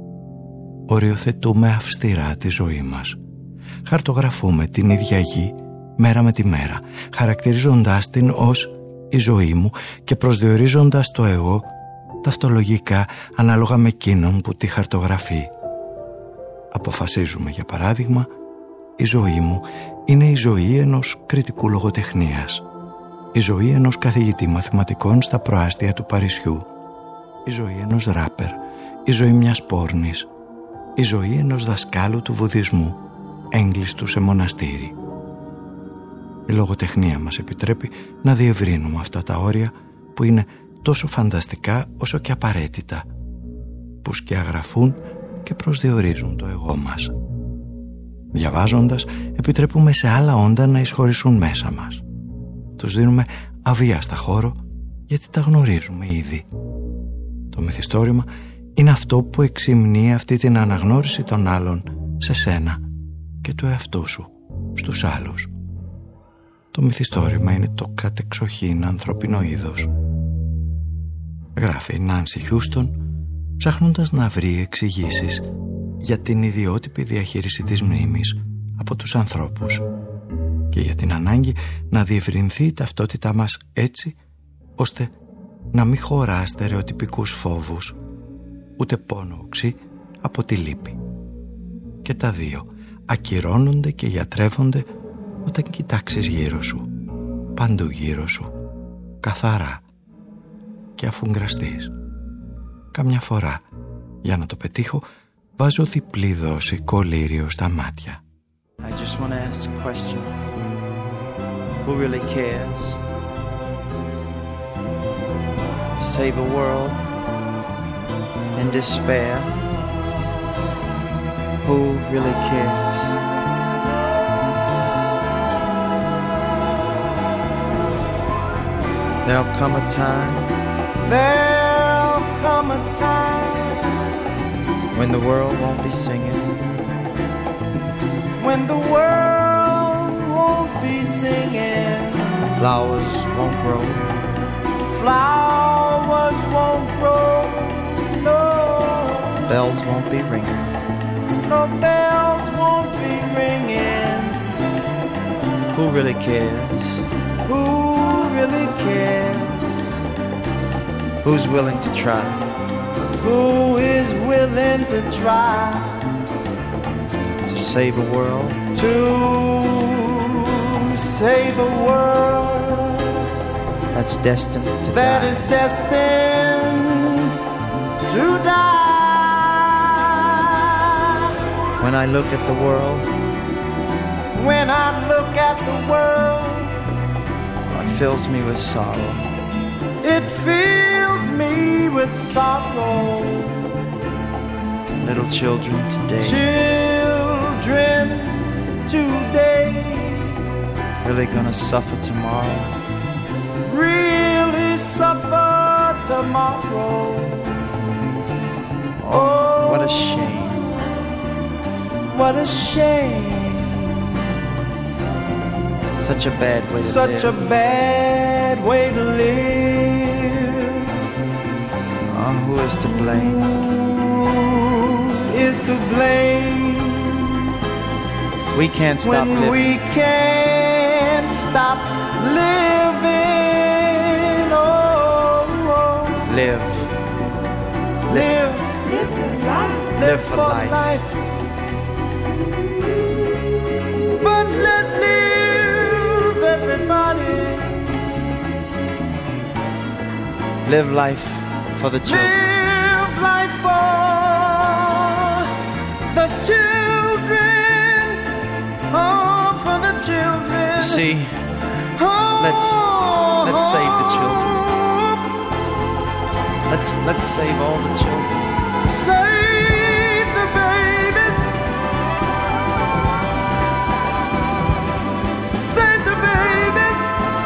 Οριοθετούμε αυστηρά τη ζωή μας. Χαρτογραφούμε την ίδια γη μέρα με τη μέρα, χαρακτηρίζοντάς την ως η ζωή μου και προσδιορίζοντας το εγώ ταυτολογικά ανάλογα με εκείνον που τη χαρτογραφεί. Αποφασίζουμε, για παράδειγμα, η ζωή μου είναι η ζωή ενός κριτικού λογοτεχνίας, η ζωή ενός καθηγητή μαθηματικών στα προάστια του Παρισιού, η ζωή ενός ράπερ, η ζωή μιας πόρνης, η ζωή ενός δασκάλου του βουδισμού, έγκλειστου σε μοναστήρι. Η λογοτεχνία μας επιτρέπει να διευρύνουμε αυτά τα όρια που είναι τόσο φανταστικά όσο και απαραίτητα, που σκιαγραφούν και προσδιορίζουν το εγώ μας. Διαβάζοντας, επιτρέπουμε σε άλλα όντα να εισχωρήσουν μέσα μας. Τους δίνουμε αβίαστα χώρο γιατί τα γνωρίζουμε ήδη. Το μυθιστόρημα είναι αυτό που εξυμνεί αυτή την αναγνώριση των άλλων σε σένα και του εαυτού σου στους άλλους. Το μυθιστόρημα είναι το κατεξοχήν ανθρωπινό είδος. Γράφει η Νάνσι Χιούστον, ψάχνοντας να βρει εξηγήσεις για την ιδιότυπη διαχείριση της μνήμης από τους ανθρώπους και για την ανάγκη να διευρυνθεί η ταυτότητά μας έτσι ώστε να μην χωρά στερεοτυπικούς φόβους ούτε πόνο οξύ από τη λύπη. Και τα δύο ακυρώνονται και γιατρεύονται όταν κοιτάξεις γύρω σου, παντού γύρω σου, καθαρά και αφού γκραστείς. Καμιά φορά, για να το πετύχω, βάζω διπλή δόση κολύριο στα μάτια. I just want to ask a question. Who really cares to save a world in despair? Who really cares? There'll come a time, there'll come a time when the world won't be singing, when the world won't be singing, flowers won't grow, flowers won't grow, no, bells won't be ringing, no bells won't be ringing. Who really cares? Who really cares? Who's willing to try? Who is willing to try to save a world? To save a world that's destined to die. That is destined to die. When I look at the world, when I look at the world, it fills me with sorrow. It fills me with sorrow. Little children today, children today, really gonna suffer tomorrow. Really suffer tomorrow. Oh, what a shame. What a shame. Such a bad way to Such live. Such a bad way to live. Oh, who is to blame? Who is to blame? We can't stop when living. We can't stop living. Oh, oh. Live. Live. Live for life. Live for life. life. But let live, everybody. Live life for the children. Live life for the children. Oh, for the children. See, oh, let's let's save the children. Let's let's save all the children. Save the babies. Save the babies.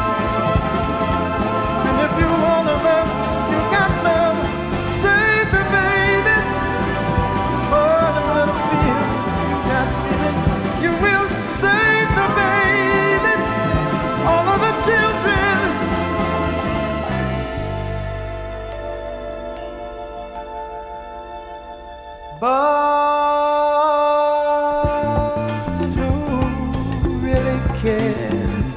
And if you wanna love, you got love. Save the babies. Oh, the little feel you got feeling. You will save the babies. All of the children. But who really cares?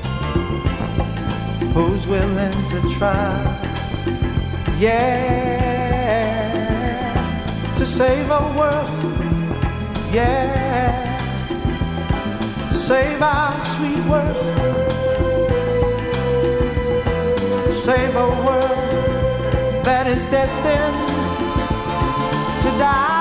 Who's willing to try? Yeah, to save our world. Yeah, save our sweet world. Save a world that is destined to die.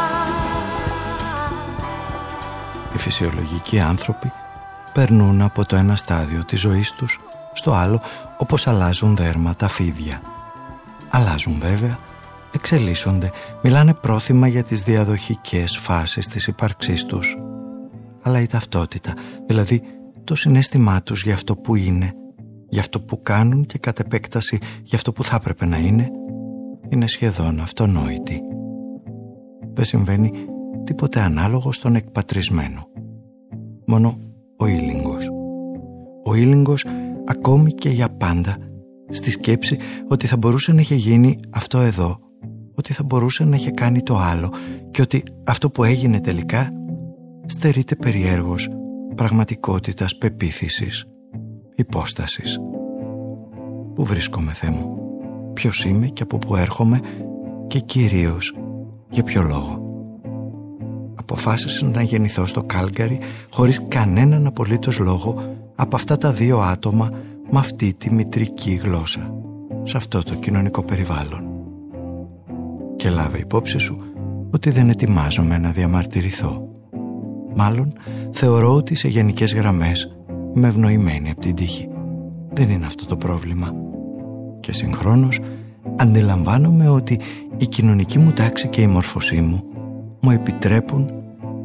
Οι φυσιολογικοί άνθρωποι περνούν από το ένα στάδιο της ζωής τους στο άλλο, όπως αλλάζουν δέρμα τα φίδια. Αλλάζουν βέβαια, εξελίσσονται, μιλάνε πρόθυμα για τις διαδοχικές φάσεις της ύπαρξής τους. Αλλά η ταυτότητα, δηλαδή το συναίσθημά τους για αυτό που είναι, για αυτό που κάνουν και κατ' επέκταση για αυτό που θα έπρεπε να είναι, είναι σχεδόν αυτονόητη. Δεν συμβαίνει τίποτε ανάλογο στον εκπατρισμένο. Μόνο ο ήλιγκος. Ο ήλιγκος ακόμη και για πάντα στη σκέψη ότι θα μπορούσε να είχε γίνει αυτό εδώ, ότι θα μπορούσε να είχε κάνει το άλλο και ότι αυτό που έγινε τελικά στερείται περιέργως πραγματικότητας, πεποίθησης, υπόστασης. Πού βρίσκομαι, Θεέ μου, ποιος είμαι και από πού έρχομαι και κυρίως για ποιο λόγο. Αποφάσισα να γεννηθώ στο Κάλγκαρι χωρίς κανέναν απολύτως λόγο από αυτά τα δύο άτομα με αυτή τη μητρική γλώσσα, σε αυτό το κοινωνικό περιβάλλον. Και λάβε υπόψη σου ότι δεν ετοιμάζομαι να διαμαρτυρηθώ. Μάλλον θεωρώ ότι σε γενικές γραμμές είμαι ευνοημένη από την τύχη. Δεν είναι αυτό το πρόβλημα. Και συγχρόνως αντιλαμβάνομαι ότι η κοινωνική μου τάξη και η μόρφωσή μου μου επιτρέπουν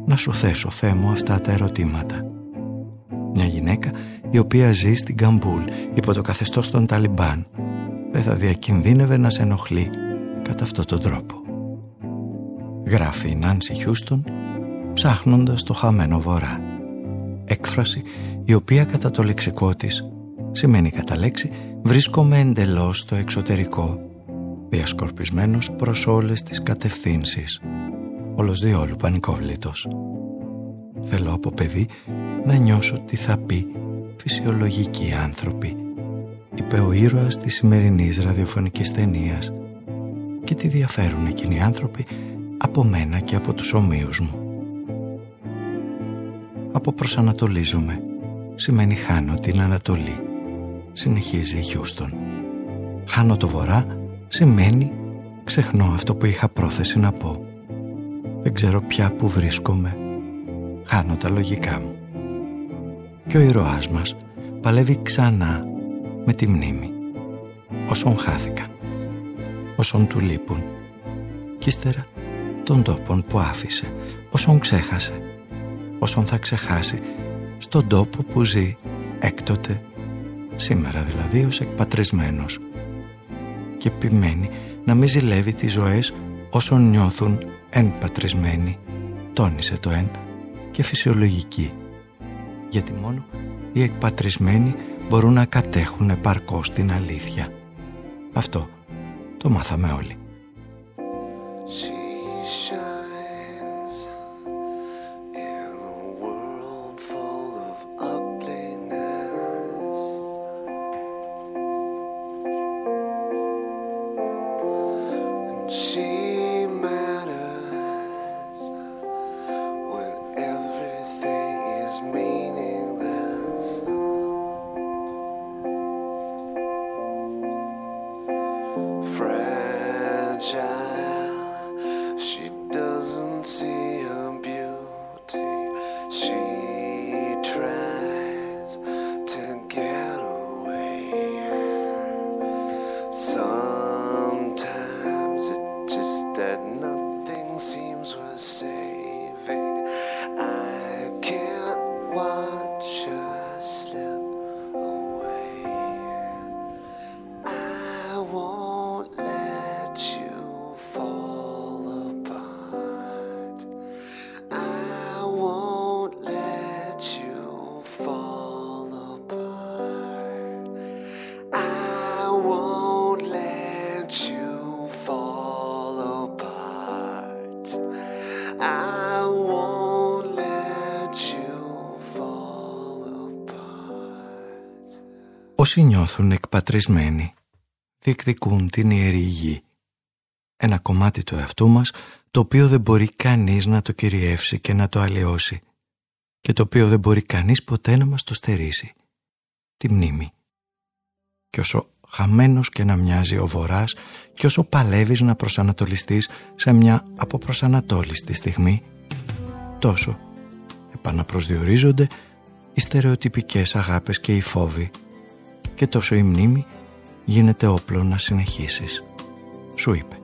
να σου θέσω, Θεέ μου, αυτά τα ερωτήματα. Μια γυναίκα η οποία ζει στην Καμπούλ υπό το καθεστώς των Ταλιμπάν δεν θα διακινδύνευε να σε ενοχλεί κατά αυτόν τον τρόπο. Γράφει η Νάνσι Χιούστον ψάχνοντας το χαμένο βορρά. Έκφραση η οποία κατά το λεξικό της σημαίνει κατά λέξη βρίσκομαι εντελώς στο εξωτερικό, διασκορπισμένος προς όλες τις κατευθύνσεις, όλος διόλου πανικόβλητος. Θέλω από παιδί να νιώσω τι θα πει φυσιολογικοί άνθρωποι, είπε ο ήρωας της σημερινής ραδιοφωνικής ταινίας, και τι διαφέρουν εκείνοι οι άνθρωποι από μένα και από τους ομοίους μου. Από προσανατολίζομαι σημαίνει χάνω την Ανατολή, συνεχίζει η Χιούστον. Χάνω το βορρά σημαίνει ξεχνώ αυτό που είχα πρόθεση να πω. Δεν ξέρω πια που βρίσκομαι. Χάνω τα λογικά μου. Και ο ήρωάς μας παλεύει ξανά με τη μνήμη. Όσων χάθηκαν, όσων του λείπουν, κι ύστερα των τόπων που άφησε, όσων ξέχασε, όσων θα ξεχάσει στον τόπο που ζει έκτοτε, σήμερα δηλαδή ως εκπατρισμένος, και επιμένει να μην ζηλεύει τις ζωές όσων νιώθουν εν πατρισμένοι, τόνισε το εν, και φυσιολογικοί, γιατί μόνο οι εκπατρισμένοι μπορούν να κατέχουν επαρκώς την αλήθεια. Αυτό το μάθαμε όλοι. Όσοι νιώθουν εκπατρισμένοι διεκδικούν την ιερή γη, ένα κομμάτι του εαυτού μας το οποίο δεν μπορεί κανείς να το κυριεύσει και να το αλλοιώσει και το οποίο δεν μπορεί κανείς ποτέ να μας το στερήσει, τη μνήμη. Και όσο χαμένος και να μοιάζει ο βορράς και όσο παλεύεις να προσανατολιστείς σε μια αποπροσανατόλιστη στιγμή, τόσο επαναπροσδιορίζονται οι στερεοτυπικές αγάπες και οι φόβοι και τόσο η μνήμη γίνεται όπλο να συνεχίσεις. Σου είπε.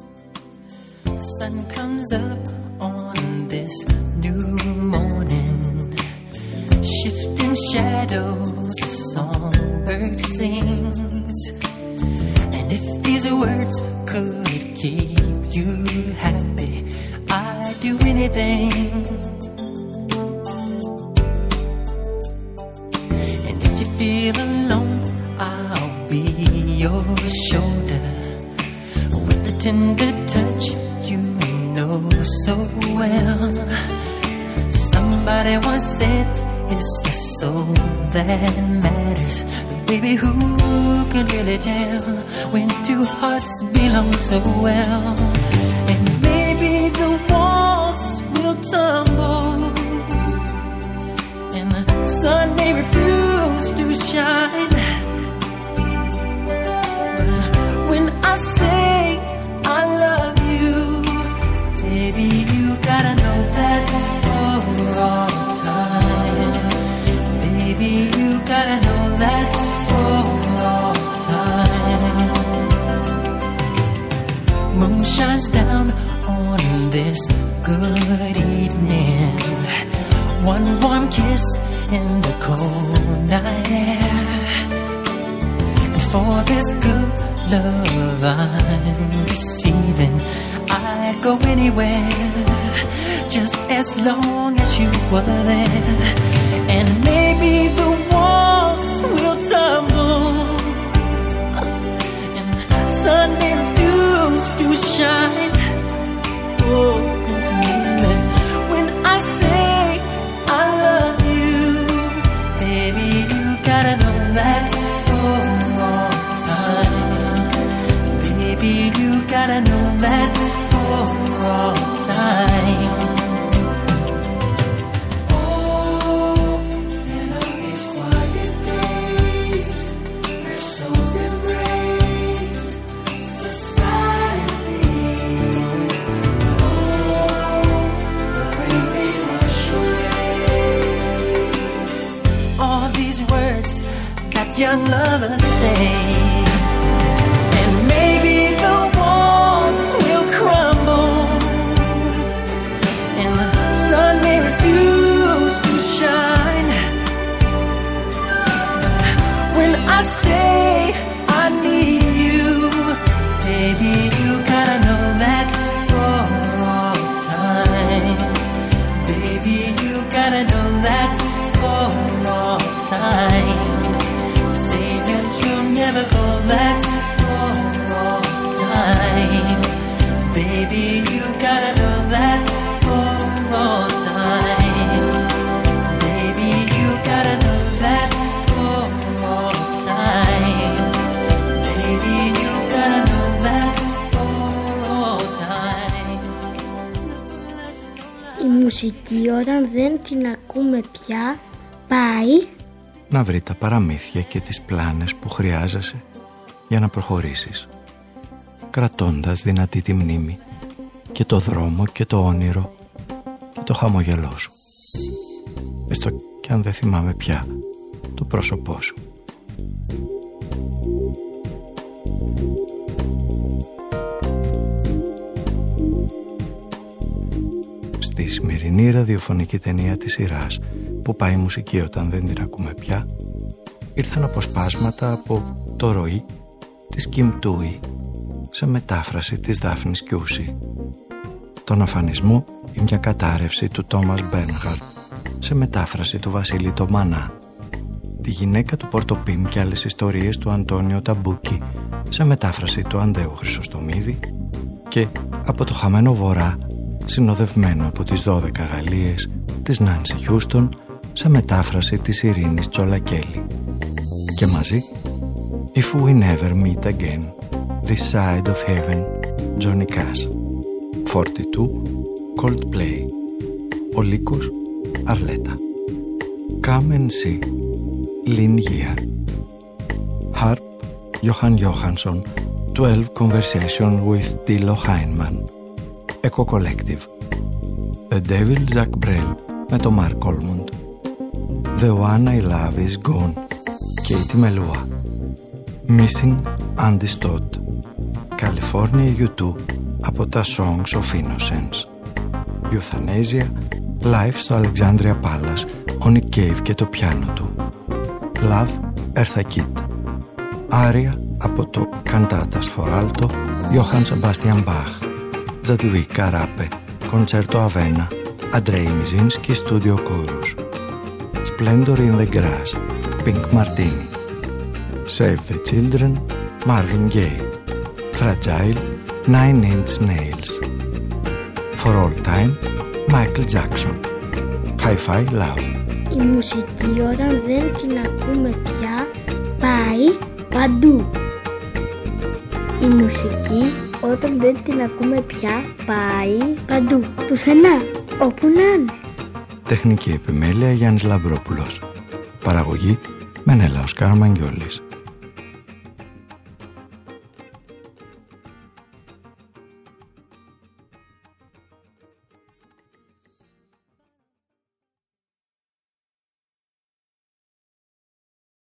Sun comes up on this new morning, shifting shadows, a songbird sings. And if these words could keep you happy, I'd do anything. And if you feel alone, I'll be your shoulder with the tender touch you know so well. Somebody once said it's the soul that matters. But baby, who can really tell when two hearts belong so well? And maybe the walls will tumble and the sun may refuse to shine. When I say I love you, baby, you gotta know that's for all time. Baby, you gotta know that's for all time. Moon shines down on this good evening. in the cold night air. And for this good love I'm receiving, I'd go anywhere, just as long as you were there. And maybe the walls will tumble and sun may refuse to shine. Oh, when I say I love you, baby, you gotta know that's for all time. Baby, you gotta know that's for all time. Young lovers say, and maybe the walls will crumble and the sun may refuse to shine. When I say I need you, baby, you gotta know that's for all time. Baby, you gotta know that's for all time. Never go, that's for all time. Baby, you gotta know that's for all time. Baby, you gotta know that's for all time. Baby, you gotta know that's for all time. Η μουσική όταν δεν την ακούμε πια πάει να βρει τα παραμύθια και τις πλάνες που χρειάζεσαι για να προχωρήσεις, κρατώντας δυνατή τη μνήμη και το δρόμο και το όνειρο και το χαμογελό σου, έστω κι αν δεν θυμάμαι πια το πρόσωπό σου. Στη σημερινή ραδιοφωνική ταινία της σειράς που πάει η μουσική όταν δεν την ακούμε πια, ήρθαν αποσπάσματα από το ροή της Κιμ Τούι σε μετάφραση της Δάφνης Κιούση, τον αφανισμό ή μια κατάρρευση του Τόμας Μπέρνχαρτ σε μετάφραση του Βασίλη Τομανά, τη γυναίκα του Πορτοπίμ και άλλες ιστορίες του Αντώνιο Ταμπούκη σε μετάφραση του Αντέου Χρυσοστομίδη και από το Χαμένο Βορρά, συνοδευμένο από τις δώδεκα Γαλλίες της Νάνσι Χιούστον σε μετάφραση της Ειρήνης Τσολακέλη. Και μαζί If We Never Meet Again, This Side of Heaven, Johnny Cash. φορty two, Coldplay. Ο Λύκος, Αρλέτα. Come and See, Lynn Year. Harp, Johan Johansson, twelve Conversations with Tilo Heinemann. Echo Collective. The Devil, Zach Brel, με το Mark Olmond. The One I Love Is Gone, Katie Melua. Missing Undistorted, California γιου τού από τα Songs of Innocence. Euthanasia, live στο Alexandria Palace, ο Nick Cave και το πιάνο του. Love, Eartha Kitt. Άρια από το Cantatas for Alto, Johann Sebastian Bach. Ζαντλουίκα Ράπε, Concerto Avena, Andrei Mizinski, Studio Chorus. Splendor in the Grass, Pink Martini. Save the Children, Marvin Gaye. Fragile, Nine Inch Nails. For All Time, Michael Jackson. Hi-Fi Love. Η μουσική όταν δεν την ακούμε πια πάει παντού. Η μουσική όταν δεν την ακούμε πια πάει παντού. Πουθενά, όπου να είναι. Τεχνική επιμέλεια Γιάννης Λαμπρόπουλος. Παραγωγή Μενέλαος Καραμαγγιόλης.